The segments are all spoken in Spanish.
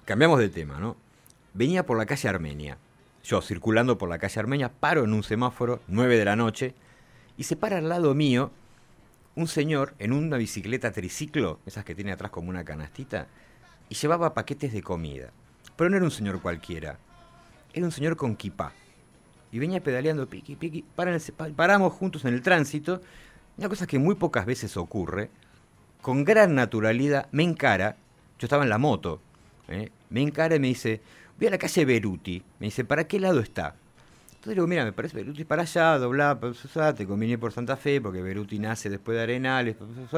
cambiamos de tema, ¿no? Venía por la calle Armenia. Yo, circulando por la calle Armenia, paro en un semáforo, 9 de la noche, y se para al lado mío un señor en una bicicleta triciclo, esas que tiene atrás como una canastita, y llevaba paquetes de comida. Pero no era un señor cualquiera, era un señor con kipá. Y venía pedaleando, piqui, piqui, paramos juntos en el tránsito, una cosa que muy pocas veces ocurre, con gran naturalidad, me encara, yo estaba en la moto, me encara y me dice, voy a la calle Beruti, me dice, ¿para qué lado está? Entonces le digo, mira, me parece Beruti para allá, doblá, te conviene por Santa Fe, porque Beruti nace después de Arenales,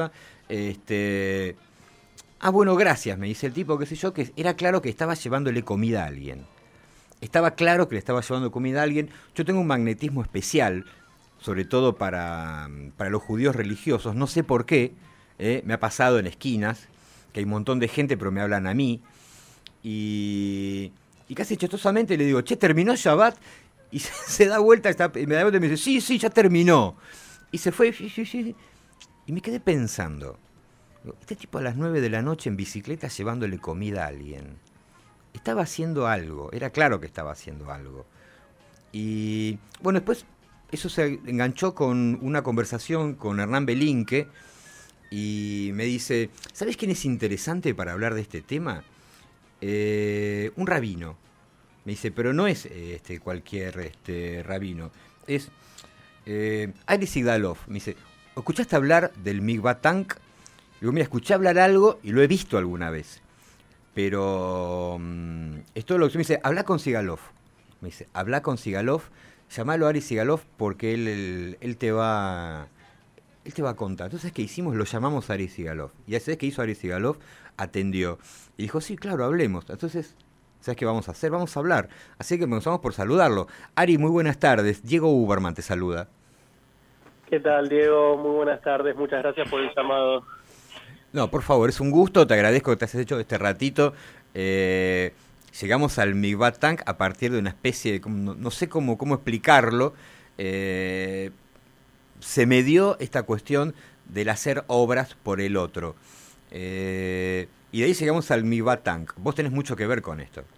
bueno, gracias, me dice el tipo, qué sé yo, que era claro que estaba llevándole comida a alguien. Estaba claro que le estaba llevando comida a alguien. Yo tengo un magnetismo especial, sobre todo para los judíos religiosos, no sé por qué, me ha pasado en esquinas, que hay un montón de gente, pero me hablan a mí, y casi chistosamente le digo, che, ¿terminó Shabbat? Y se da vuelta, me da vuelta y me dice, sí, ya terminó. Y se fue, y me quedé pensando, este tipo a las 9 de la noche en bicicleta llevándole comida a alguien. Estaba haciendo algo, era claro que estaba haciendo algo. Y bueno, después eso se enganchó con una conversación con Hernán Belinque y me dice, ¿sabes quién es interesante para hablar de este tema? Un rabino. Me dice, pero no es cualquier rabino, es Ari Sigdalov. Me dice, ¿escuchaste hablar del Mikvah Tank? Digo, mira, escuché hablar algo y lo he visto alguna vez. Pero es todo lo que me dice, habla con Sigalov. Me dice, habla con Sigalov, llamalo a Ari Sigalov porque él te va a contar. Entonces, ¿qué hicimos? Lo llamamos a Ari Sigalov. Y ¿sabes qué hizo Ari Sigalov? Atendió. Y dijo, sí, claro, hablemos. Entonces, ¿sabes qué vamos a hacer? Vamos a hablar. Así que comenzamos por saludarlo. Ari, muy buenas tardes. Diego Uberman te saluda. ¿Qué tal, Diego? Muy buenas tardes. Muchas gracias por el llamado. No, por favor, es un gusto. Te agradezco que te hayas hecho este ratito. Llegamos al Mikvah Tank a partir de una especie de, no sé cómo explicarlo, se me dio esta cuestión del hacer obras por el otro. Y de ahí llegamos al Mikvah Tank. Vos tenés mucho que ver con esto.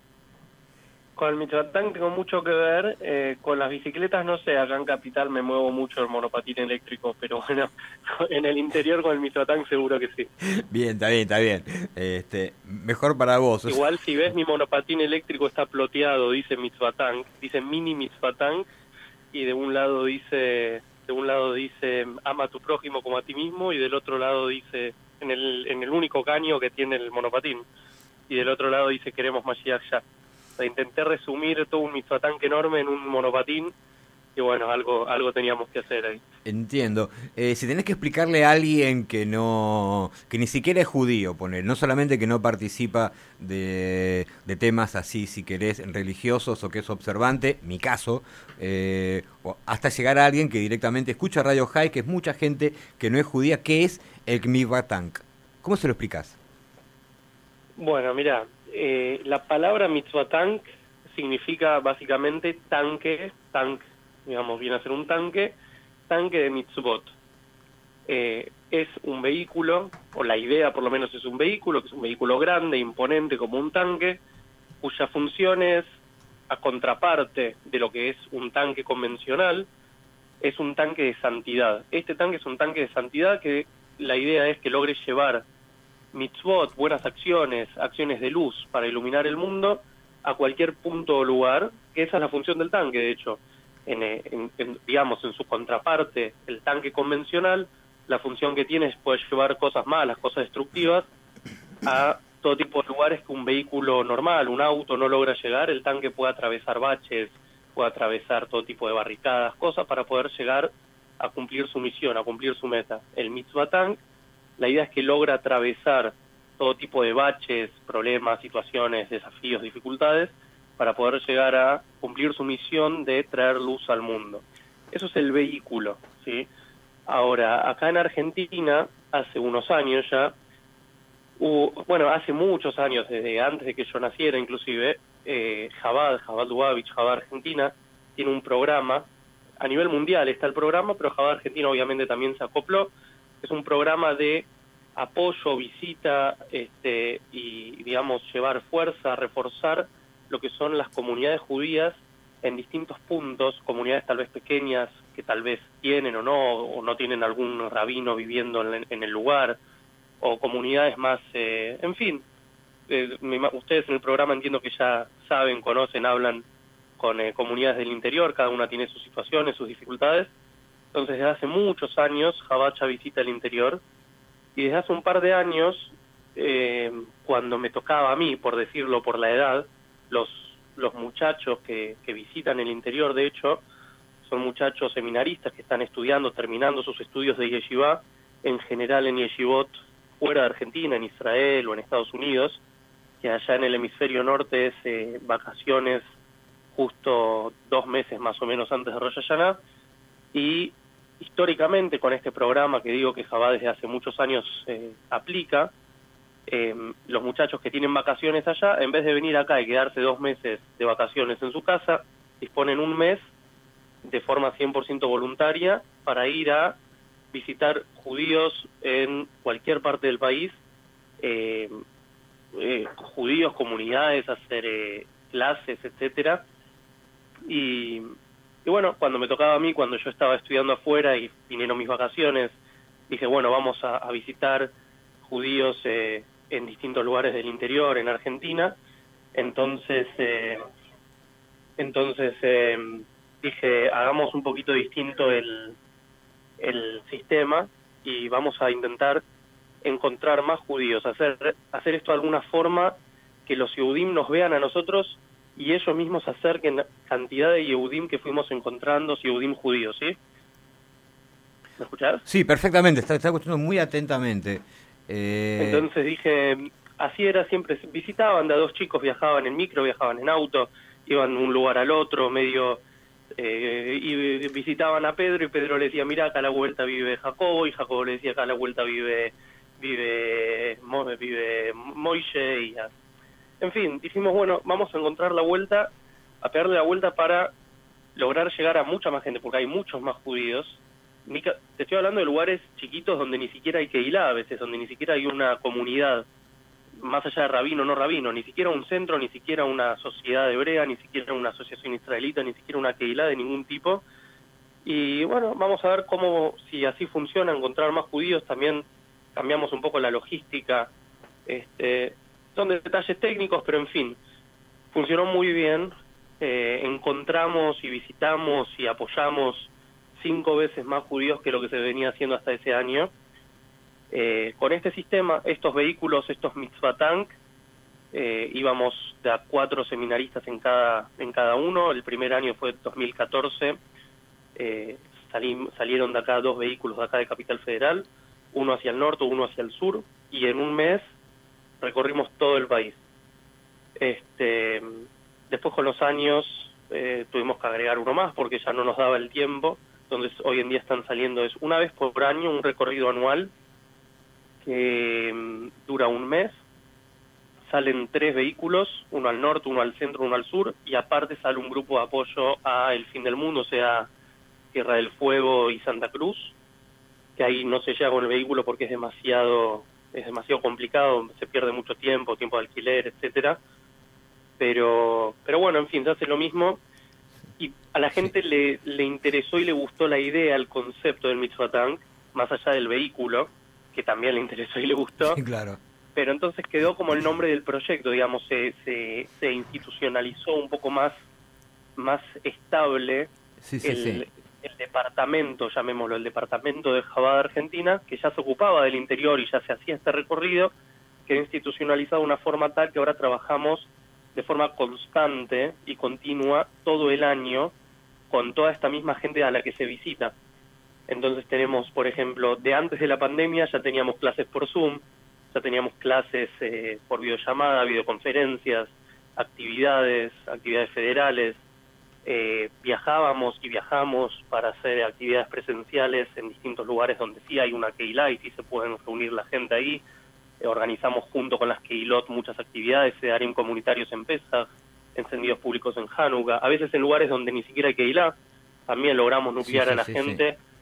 Con el Mikvah Tank tengo mucho que ver. Con las bicicletas, no sé, acá en Capital me muevo mucho el monopatín eléctrico, pero bueno, en el interior con el Mikvah Tank seguro que sí. Bien, está bien. Mejor para vos. Igual si ves mi monopatín eléctrico está ploteado, dice Mikvah Tank, dice mini Mikvah Tank, y de un lado dice ama a tu prójimo como a ti mismo, y del otro lado dice, en el único caño que tiene el monopatín, y del otro lado dice queremos Mashiach ya. O sea, intenté resumir todo un Mikvah Tank enorme en un monopatín, y bueno, algo teníamos que hacer ahí. Entiendo. Si tenés que explicarle a alguien que ni siquiera es judío, no solamente que no participa de temas así, si querés, religiosos o que es observante, mi caso, o hasta llegar a alguien que directamente escucha Radio High, que es mucha gente que no es judía, ¿qué es el Mikvah Tank? ¿Cómo se lo explicás? Bueno, mira, la palabra Mikvah Tank significa básicamente tanque, digamos, viene a ser un tanque de mitzvot. Es un vehículo, o la idea por lo menos es un vehículo, que es un vehículo grande, imponente como un tanque, cuya función es, a contraparte de lo que es un tanque convencional, es un tanque de santidad. Este tanque es un tanque de santidad que la idea es que logre llevar mitzvot, buenas acciones, acciones de luz para iluminar el mundo a cualquier punto o lugar, que esa es la función del tanque, de hecho. Digamos, en su contraparte, el tanque convencional, la función que tiene es poder llevar cosas malas, cosas destructivas, a todo tipo de lugares que un vehículo normal, un auto, no logra llegar. El tanque puede atravesar baches, puede atravesar todo tipo de barricadas, cosas para poder llegar a cumplir su misión, a cumplir su meta. El Mikvah Tank, la idea es que logra atravesar todo tipo de baches, problemas, situaciones, desafíos, dificultades, para poder llegar a cumplir su misión de traer luz al mundo. Eso es el vehículo, ¿sí? Ahora, acá en Argentina, hace unos años ya, hace muchos años, desde antes de que yo naciera inclusive, Chabad Lubavitch, Chabad Argentina, tiene un programa, a nivel mundial está el programa, pero Chabad Argentina obviamente también se acopló, es un programa de apoyo, visita, y digamos llevar fuerza, reforzar lo que son las comunidades judías en distintos puntos, comunidades tal vez pequeñas que tal vez tienen o no tienen algún rabino viviendo en el lugar, o comunidades más, en fin, ustedes en el programa entiendo que ya saben, conocen, hablan con comunidades del interior, cada una tiene sus situaciones, sus dificultades. Entonces desde hace muchos años Chabad ya visita el interior, y desde hace un par de años, cuando me tocaba a mí, por decirlo por la edad, los muchachos que visitan el interior, de hecho, son muchachos seminaristas que están estudiando, terminando sus estudios de yeshiva, en general en yeshivot fuera de Argentina, en Israel o en Estados Unidos, que allá en el hemisferio norte es vacaciones justo 2 meses más o menos antes de Rosh Hashanah, y históricamente con este programa que digo que Chabad desde hace muchos años aplica, los muchachos que tienen vacaciones allá, en vez de venir acá y quedarse 2 meses de vacaciones en su casa, disponen un mes de forma 100% voluntaria para ir a visitar judíos en cualquier parte del país, judíos, comunidades, hacer clases, etcétera. Y bueno, cuando me tocaba a mí, cuando yo estaba estudiando afuera y vinieron mis vacaciones, dije, bueno, vamos a visitar judíos en distintos lugares del interior, en Argentina. Entonces dije, hagamos un poquito distinto el sistema y vamos a intentar encontrar más judíos, hacer esto de alguna forma que los Yehudim nos vean a nosotros y ellos mismos acerquen cantidad de Yehudim que fuimos encontrando, Yehudim judíos, ¿sí? ¿Me escuchás? Sí, perfectamente, está escuchando muy atentamente. Entonces dije, así era siempre, visitaban, de a 2 chicos viajaban en micro, viajaban en auto, iban de un lugar al otro, medio, y visitaban a Pedro, y Pedro le decía, mira, acá a la vuelta vive Jacobo, y Jacobo le decía, acá a la vuelta vive Moishe, y en fin, dijimos, bueno, vamos a encontrar la vuelta, a pegarle la vuelta para lograr llegar a mucha más gente, porque hay muchos más judíos. Te estoy hablando de lugares chiquitos donde ni siquiera hay Keilah a veces, donde ni siquiera hay una comunidad, más allá de rabino o no rabino, ni siquiera un centro, ni siquiera una sociedad hebrea, ni siquiera una asociación israelita, ni siquiera una Keilah de ningún tipo. Y bueno, vamos a ver cómo, si así funciona, encontrar más judíos. También cambiamos un poco la logística, son detalles técnicos, pero en fin, funcionó muy bien. Encontramos y visitamos y apoyamos 5 veces más judíos que lo que se venía haciendo hasta ese año. Con este sistema, estos vehículos, estos mitzvah tank, íbamos de a 4 seminaristas en cada uno. El primer año fue 2014, salieron de acá 2 vehículos de acá de Capital Federal, uno hacia el norte, uno hacia el sur, y en un mes recorrimos todo el país. Después con los años tuvimos que agregar uno más porque ya no nos daba el tiempo. Entonces hoy en día están saliendo, es una vez por año, un recorrido anual que dura un mes. Salen 3 vehículos, uno al norte, uno al centro, uno al sur, y aparte sale un grupo de apoyo a El Fin del Mundo, o sea, Tierra del Fuego y Santa Cruz, que ahí no se llega con el vehículo porque es demasiado complicado, se pierde mucho tiempo de alquiler, etcétera. Pero bueno, en fin, se hace lo mismo. Y a la gente le interesó y le gustó la idea, el concepto del mitzvah tank, más allá del vehículo, que también le interesó y le gustó. Sí, claro. Pero entonces quedó como el nombre del proyecto, digamos, se institucionalizó un poco más estable. El departamento, llamémoslo, el departamento de Chabad Argentina, que ya se ocupaba del interior y ya se hacía este recorrido, quedó institucionalizado de una forma tal que ahora trabajamos de forma constante y continua todo el año con toda esta misma gente a la que se visita. Entonces tenemos, por ejemplo, de antes de la pandemia ya teníamos clases por Zoom, ya teníamos clases por videollamada, videoconferencias, actividades federales, viajábamos y viajamos para hacer actividades presenciales en distintos lugares donde sí hay una Keilah y sí se pueden reunir la gente ahí. Organizamos junto con las Keilot muchas actividades, sedarim comunitarios en Pesach, encendidos públicos en Hanukkah, a veces en lugares donde ni siquiera hay Keilah, también logramos nuclear a la gente.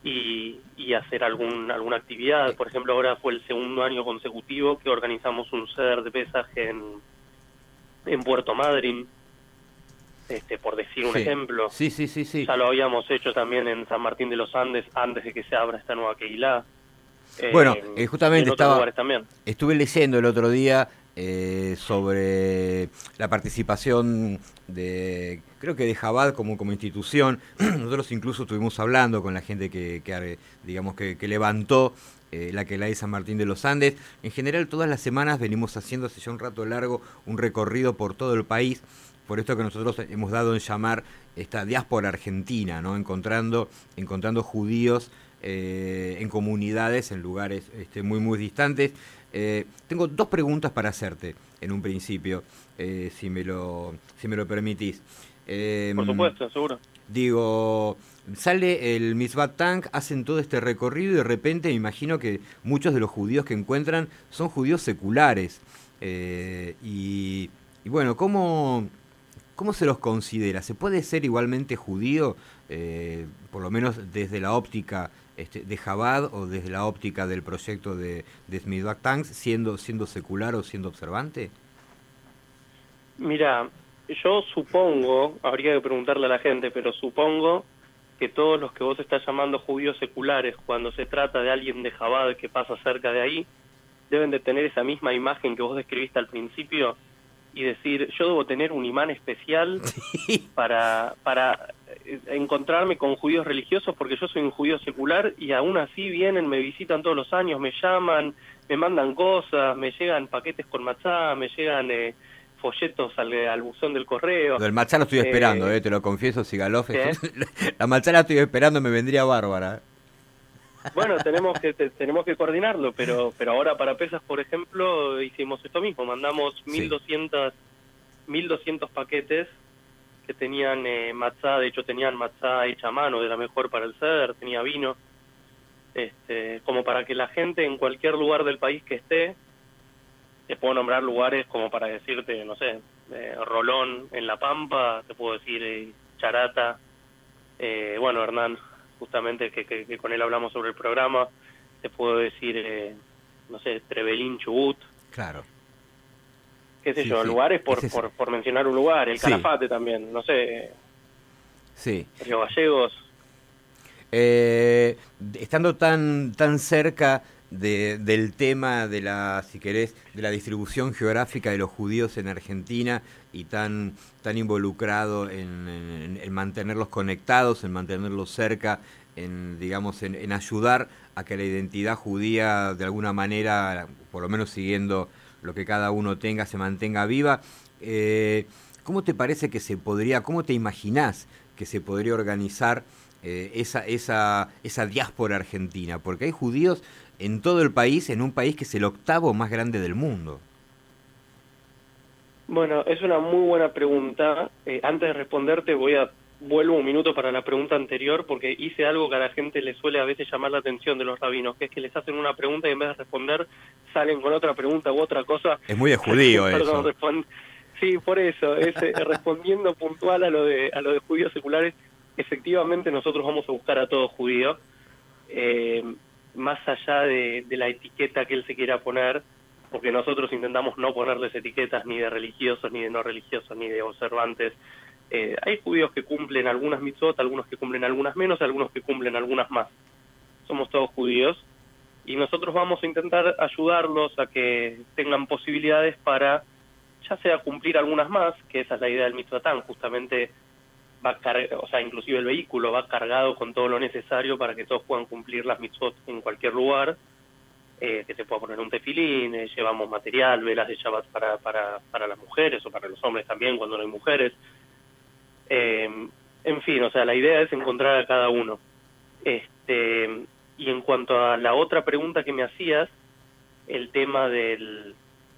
y hacer alguna actividad. Por ejemplo, ahora fue el segundo año consecutivo que organizamos un ceder de pesaje en Puerto Madryn, por decir un Sí, ejemplo. sí, sí, sí, sí. Ya lo habíamos hecho también en San Martín de los Andes antes de que se abra esta nueva Keilah. Bueno, Y justamente en otros lugares también. estuve leyendo el otro día sobre la participación creo que de Jabad como institución. Nosotros incluso estuvimos hablando con la gente digamos que levantó la Keilah de San Martín de los Andes. En general, todas las semanas venimos haciendo, hace ya un rato largo, un recorrido por todo el país. Por esto que nosotros hemos dado en llamar esta diáspora argentina, ¿no? Encontrando judíos en comunidades, en lugares muy, muy distantes. Tengo dos preguntas para hacerte en un principio, si me lo permitís. Por supuesto, seguro. Digo, sale el Mitzvat Tank, hacen todo este recorrido y de repente me imagino que muchos de los judíos que encuentran son judíos seculares. Y bueno, ¿cómo se los considera? ¿Se puede ser igualmente judío, por lo menos desde la óptica de Chabad o desde la óptica del proyecto de Mitzvat Tanks, siendo secular o siendo observante? Mira, yo supongo, habría que preguntarle a la gente, pero supongo que todos los que vos estás llamando judíos seculares, cuando se trata de alguien de Chabad que pasa cerca de ahí, deben de tener esa misma imagen que vos describiste al principio y decir, yo debo tener un imán especial para encontrarme con judíos religiosos porque yo soy un judío secular y aún así vienen, me visitan todos los años, me llaman, me mandan cosas, me llegan paquetes con matzá, me llegan folletos al buzón del correo. Lo del matzá lo estoy esperando, te lo confieso, Sigalov. La matzá la estoy esperando, me vendría bárbara. Bueno, tenemos que coordinarlo, pero ahora para Pesas, por ejemplo, hicimos esto mismo, mandamos 1.200 paquetes que tenían matzá, de hecho tenían matzá hecha a mano, de la mejor para el ceder, tenía vino, como para que la gente en cualquier lugar del país que esté, te puedo nombrar lugares como para decirte, no sé, Rolón en La Pampa, te puedo decir Charata, bueno, Hernán, justamente que con él hablamos sobre el programa, te puedo decir, no sé, Trevelín, Chubut. Claro. Qué sé yo, lugares por mencionar un lugar, el Calafate también, no sé. Sí. Río Gallegos. Estando tan cerca del tema de si querés, de la distribución geográfica de los judíos en Argentina y tan involucrado en mantenerlos conectados, en mantenerlos cerca, en ayudar a que la identidad judía de alguna manera, por lo menos siguiendo lo que cada uno tenga, se mantenga viva. ¿Cómo te parece que cómo te imaginás que se podría organizar esa diáspora argentina? Porque hay judíos en todo el país, en un país que es el octavo más grande del mundo. Bueno, es una muy buena pregunta. Antes de responderte vuelvo un minuto para la pregunta anterior, porque hice algo que a la gente le suele a veces llamar la atención de los rabinos, que es que les hacen una pregunta y en vez de responder salen con otra pregunta u otra cosa. Es muy de judío Perdón, eso. Sí, por eso, respondiendo puntual a lo de judíos seculares, efectivamente nosotros vamos a buscar a todo judío, más allá de la etiqueta que él se quiera poner, porque nosotros intentamos no ponerles etiquetas ni de religiosos, ni de no religiosos, ni de observantes. Hay judíos que cumplen algunas mitzvot, algunos que cumplen algunas menos, algunos que cumplen algunas más. Somos todos judíos y nosotros vamos a intentar ayudarlos a que tengan posibilidades para, ya sea cumplir algunas más, que esa es la idea del mitzvatán, justamente inclusive el vehículo va cargado con todo lo necesario para que todos puedan cumplir las mitzvot en cualquier lugar, que se pueda poner un tefilín, llevamos material, velas de Shabbat para las mujeres o para los hombres también cuando no hay mujeres. En fin, o sea, la idea es encontrar a cada uno. Y en cuanto a la otra pregunta que me hacías, el tema de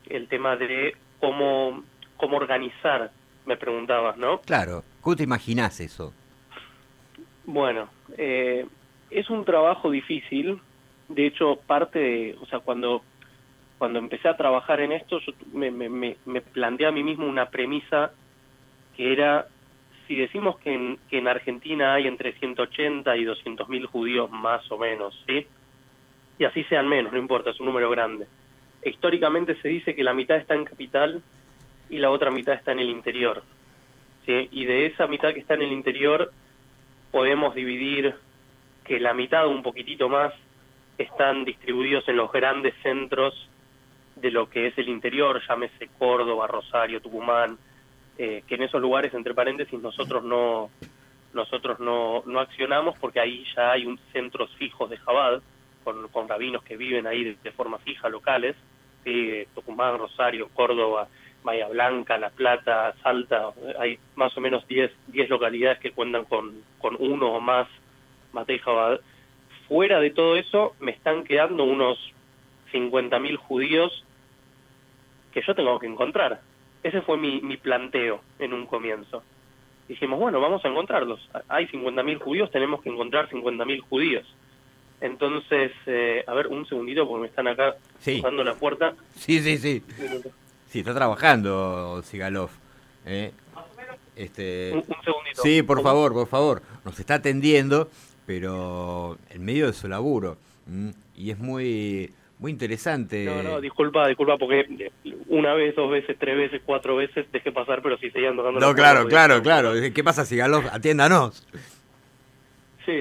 cómo organizar, me preguntabas, ¿no? Claro, ¿cómo te imaginás eso? Bueno, es un trabajo difícil. De hecho, cuando empecé a trabajar en esto, yo me planteé a mí mismo una premisa que era, si decimos que en Argentina hay entre 180 y 200.000 judíos más o menos, ¿sí? Y así sean menos, no importa, es un número grande. Históricamente se dice que la mitad está en capital y la otra mitad está en el interior, ¿sí? Y de esa mitad que está en el interior podemos dividir que la mitad o un poquitito más están distribuidos en los grandes centros de lo que es el interior, llámese Córdoba, Rosario, Tucumán, que en esos lugares, entre paréntesis, nosotros no accionamos porque ahí ya hay centros fijos de Chabad, con rabinos que viven ahí de forma fija, locales, ¿sí? Tucumán, Rosario, Córdoba, Bahía Blanca, La Plata, Salta, hay más o menos 10 localidades que cuentan con uno o más Matei Chabad. Fuera de todo eso, me están quedando unos 50.000 judíos que yo tengo que encontrar. Ese fue mi planteo en un comienzo. Dijimos, bueno, vamos a encontrarlos. Hay 50.000 judíos, tenemos que encontrar 50.000 judíos. Entonces, a ver, un segundito, porque me están acá tocando la puerta. Sí. Sí, está trabajando Sigalov. Un segundito. Sí, por favor. Nos está atendiendo, pero en medio de su laburo. Y es muy interesante. No, disculpa, porque una vez, 2 veces, 3 veces, 4 veces dejé pasar, pero si seguían tocando la puerta. Claro. ¿Qué pasa, Sigalov? Atiéndanos. Sí.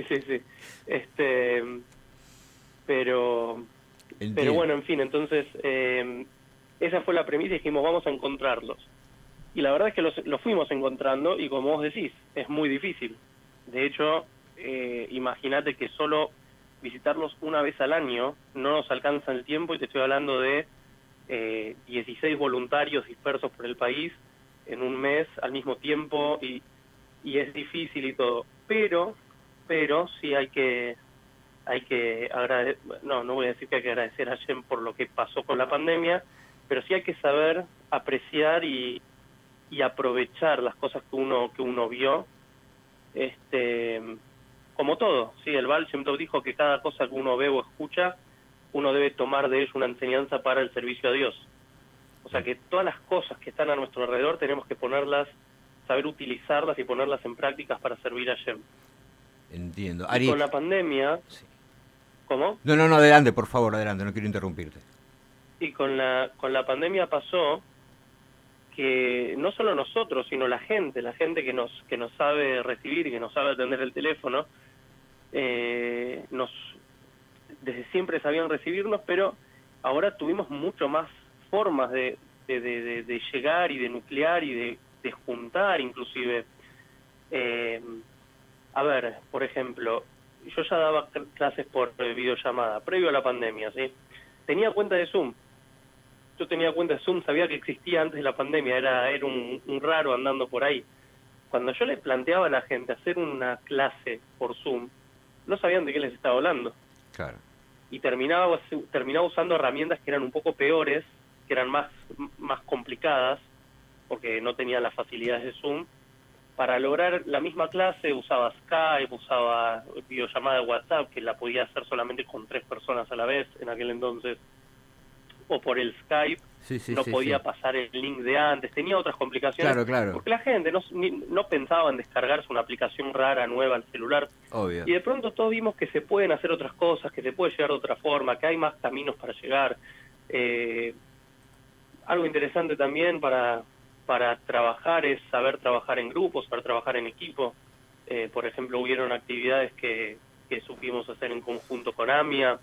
Pero bueno, en fin, entonces esa fue la premisa y dijimos, vamos a encontrarlos. Y la verdad es que los fuimos encontrando y como vos decís, es muy difícil. De hecho, imagínate que solo visitarlos una vez al año no nos alcanza el tiempo y te estoy hablando de 16 voluntarios dispersos por el país en un mes al mismo tiempo y es difícil y todo. Pero sí hay que agradecer, no voy a decir que hay que agradecer a Hashem por lo que pasó con la pandemia, pero sí hay que saber apreciar y aprovechar las cosas que uno vio, como todo. Sí, el Baal Shem Tov dijo que cada cosa que uno ve o escucha, uno debe tomar de ello una enseñanza para el servicio a Dios. O sea que todas las cosas que están a nuestro alrededor tenemos que saber utilizarlas y ponerlas en prácticas para servir a Hashem. Entiendo. Ari, y con la pandemia... Sí. ¿Cómo? No, adelante, por favor, adelante, no quiero interrumpirte. Y con la pandemia pasó que no solo nosotros, sino la gente que nos sabe recibir y que nos sabe atender el teléfono, desde siempre sabían recibirnos, pero ahora tuvimos mucho más formas de llegar y de nuclear y de juntar inclusive. A ver, por ejemplo, yo ya daba clases por videollamada, previo a la pandemia, ¿sí? Tenía cuenta de Zoom. Yo tenía cuenta de Zoom, sabía que existía antes de la pandemia, era un raro andando por ahí. Cuando yo le planteaba a la gente hacer una clase por Zoom, no sabían de qué les estaba hablando. Claro. Y terminaba usando herramientas que eran un poco peores, que eran más complicadas, porque no tenían las facilidades de Zoom. Para lograr la misma clase usaba Skype, usaba videollamada de WhatsApp, que la podía hacer solamente con 3 personas a la vez en aquel entonces, o por el Skype, podía pasar el link de antes, tenía otras complicaciones, claro. Porque la gente no pensaba en descargarse una aplicación rara, nueva al celular. Obvio. Y de pronto todos vimos que se pueden hacer otras cosas, que se puede llegar de otra forma, que hay más caminos para llegar. Algo interesante también para trabajar es saber trabajar en grupos, saber trabajar en equipo. Por ejemplo, hubieron actividades que supimos hacer en conjunto con AMIA.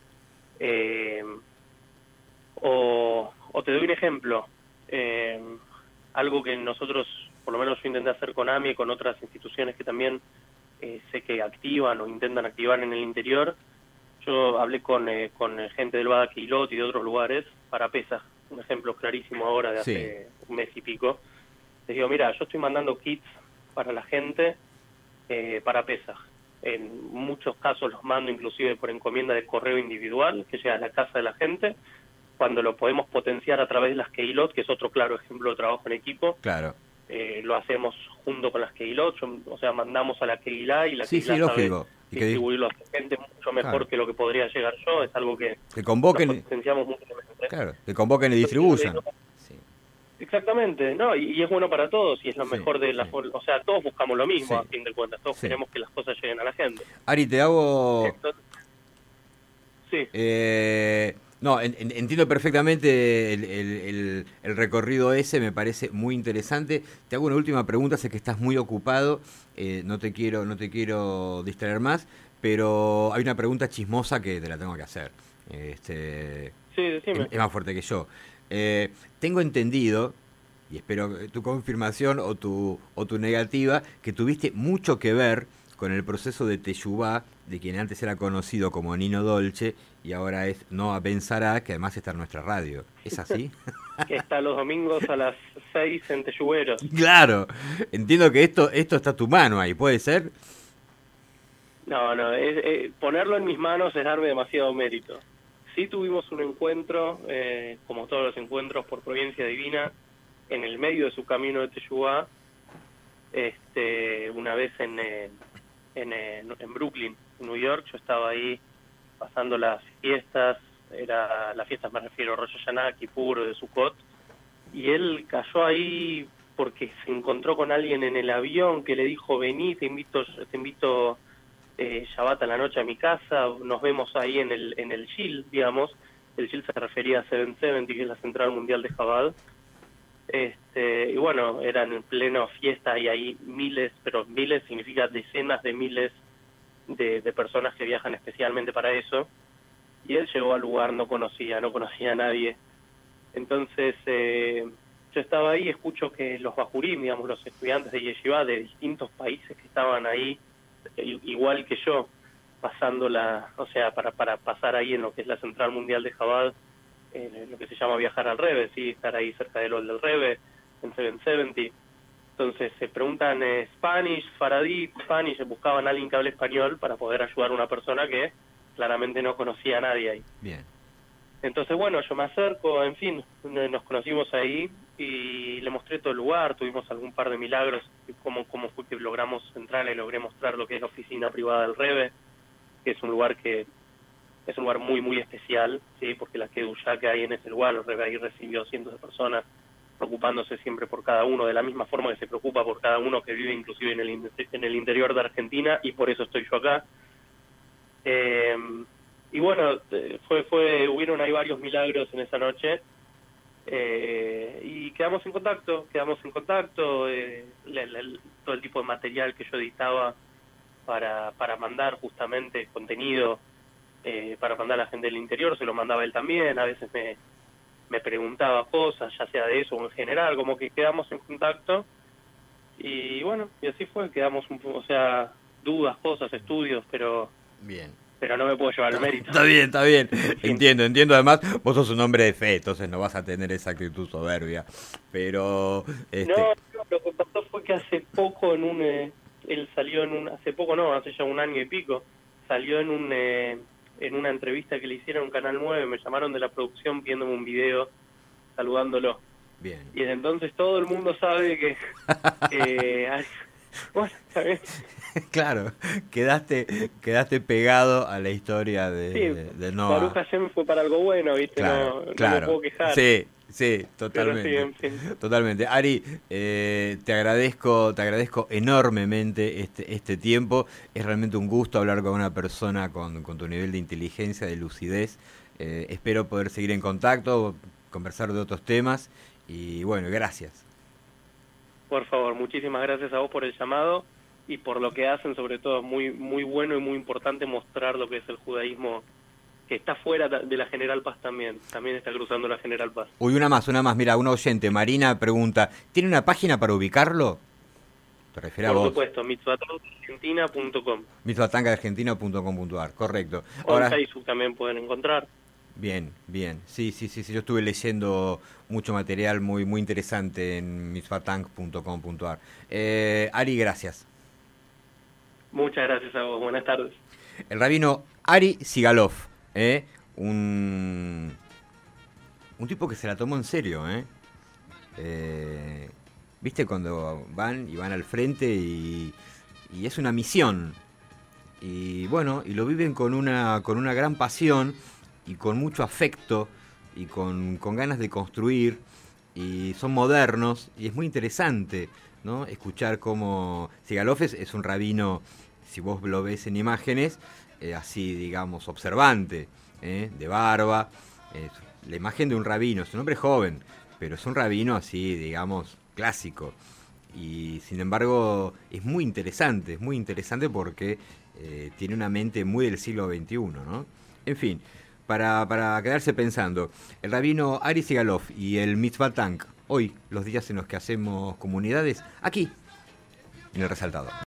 O te doy un ejemplo. Algo que nosotros, por lo menos yo intenté hacer con AMIA y con otras instituciones que también sé que activan o intentan activar en el interior. Yo hablé con gente del Bada Keilot y de otros lugares para Pesaj. Un ejemplo clarísimo ahora de hace un mes y pico. Les digo, mira, yo estoy mandando kits para la gente para Pesaj. En muchos casos los mando inclusive por encomienda de correo individual, que llega a la casa de la gente, cuando lo podemos potenciar a través de las Keilot, que es otro claro ejemplo de trabajo en equipo. Claro. Lo hacemos junto con las Keilot, o sea, mandamos a la Keilá y la Keilá sabe distribuirlo a la gente mucho mejor que lo que podría llegar yo. Es algo que convoquen, potenciamos mucho. Claro, que convoquen y distribuyan. Exactamente, ¿no? Y es bueno para todos y es lo Sí, mejor de la... sí. O sea, todos buscamos lo mismo, Sí, a fin de cuentas. Todos sí. queremos que las cosas lleguen a la gente. Ari, te hago... Entonces, sí, no, entiendo perfectamente el recorrido ese, me parece muy interesante. Te hago una última pregunta, sé que estás muy ocupado, no te quiero distraer más, pero hay una pregunta chismosa que te la tengo que hacer. Este, sí, decime. es más fuerte que yo. Tengo entendido, y espero tu confirmación o tu negativa, que tuviste mucho que ver con el proceso de Teyubá, de quien antes era conocido como Nino Dolce, y ahora es Noa Ben Sará, que además está en nuestra radio. ¿Es así? Que está los domingos a las 6 en Teyuberos. Claro, entiendo que esto está a tu mano ahí, ¿puede ser? No, no, ponerlo en mis manos es darme demasiado mérito. Sí tuvimos un encuentro, como todos los encuentros por Providencia Divina, en el medio de su camino de Teyubá, una vez en Brooklyn, en New York. Yo estaba ahí pasando las fiestas, las fiestas me refiero a Rosh Hashanah, Kippur, de Sukkot, y él cayó ahí porque se encontró con alguien en el avión que le dijo: vení, te invito Shabbat a la noche a mi casa, nos vemos ahí en el Shil, digamos. El Shil se refería a 770, que es la Central Mundial de Chabad. Y bueno, eran en pleno fiesta y hay miles, pero miles significa decenas de miles de personas que viajan especialmente para eso. Y él llegó al lugar, no conocía a nadie. Entonces yo estaba ahí, escucho que los bajurim, digamos, los estudiantes de Yeshiva de distintos países que estaban ahí, igual que yo, o sea, para pasar ahí en lo que es la Central Mundial de Chabad, lo que se llama viajar al Rebbe, sí, estar ahí cerca del Rebbe, en 770. Entonces se preguntan Spanish, Faradí, Spanish, buscaban a alguien que hable español para poder ayudar a una persona que claramente no conocía a nadie ahí. Bien. Entonces, bueno, yo me acerco, en fin, nos conocimos ahí y le mostré todo el lugar, tuvimos algún par de milagros, cómo fue que logramos entrar y logré mostrar lo que es la oficina privada del Rebbe, que es un lugar muy, muy especial, sí, porque la Kedushá que hay en ese lugar, el Rebbe ahí recibió cientos de personas, preocupándose siempre por cada uno, de la misma forma que se preocupa por cada uno que vive inclusive en el interior de Argentina, y por eso estoy yo acá. Y bueno, hubieron ahí varios milagros en esa noche, y quedamos en contacto, todo el tipo de material que yo editaba para mandar justamente contenido, para mandar a la gente del interior, se lo mandaba él también, a veces me preguntaba cosas, ya sea de eso o en general, como que quedamos en contacto, y bueno, y así fue, quedamos, o sea, dudas, cosas, estudios, pero Bien. no me puedo llevar el mérito. Está bien, está bien. En fin. Entiendo. Además, vos sos un hombre de fe, entonces no vas a tener esa actitud soberbia. Pero, No, lo que pasó fue que hace poco él salió hace ya un año y pico, salió en una entrevista que le hicieron en Canal 9, me llamaron de la producción pidiéndome un video saludándolo. bien. Y desde entonces todo el mundo sabe que bueno, está bien. Claro, quedaste pegado a la historia de Noah. Baruch Hashem fue para algo bueno, ¿viste? Claro, No claro. me puedo quejar. Sí, totalmente. Pero sí, en fin. Totalmente. Ari, te agradezco enormemente este tiempo. Es realmente un gusto hablar con una persona con tu nivel de inteligencia, de lucidez. Espero poder seguir en contacto, conversar de otros temas. Y bueno, gracias. Por favor, muchísimas gracias a vos por el llamado y por lo que hacen, sobre todo. Muy, muy bueno y muy importante mostrar lo que es el judaísmo, que está fuera de la General Paz también está cruzando la General Paz. Uy, una más. Mira, una oyente, Marina, pregunta, ¿tiene una página para ubicarlo? ¿Te refieres a vos? Por supuesto, mitzvatangargentina.com. mitzvatangargentina.com.ar, correcto. O en Facebook también pueden encontrar. Bien. Sí, yo estuve leyendo mucho material muy muy interesante en mitzvatang.com.ar. Ari, gracias. Muchas gracias a vos, buenas tardes. El rabino Ari Sigalov, un tipo que se la tomó en serio, ¿viste cuando van al frente y es una misión? Y bueno, y lo viven con una gran pasión y con mucho afecto y con ganas de construir y son modernos, y es muy interesante, ¿no? Escuchar cómo Sigalov es un rabino, si vos lo ves en imágenes, así, digamos, observante, de barba, la imagen de un rabino, es un hombre joven, pero es un rabino así, digamos, clásico. Y sin embargo es muy interesante porque tiene una mente muy del siglo XXI, ¿no? En fin, para quedarse pensando, el rabino Ari Sigalov y el Mitzvah Tank, hoy, los días en los que hacemos comunidades, aquí, en El Resaltador.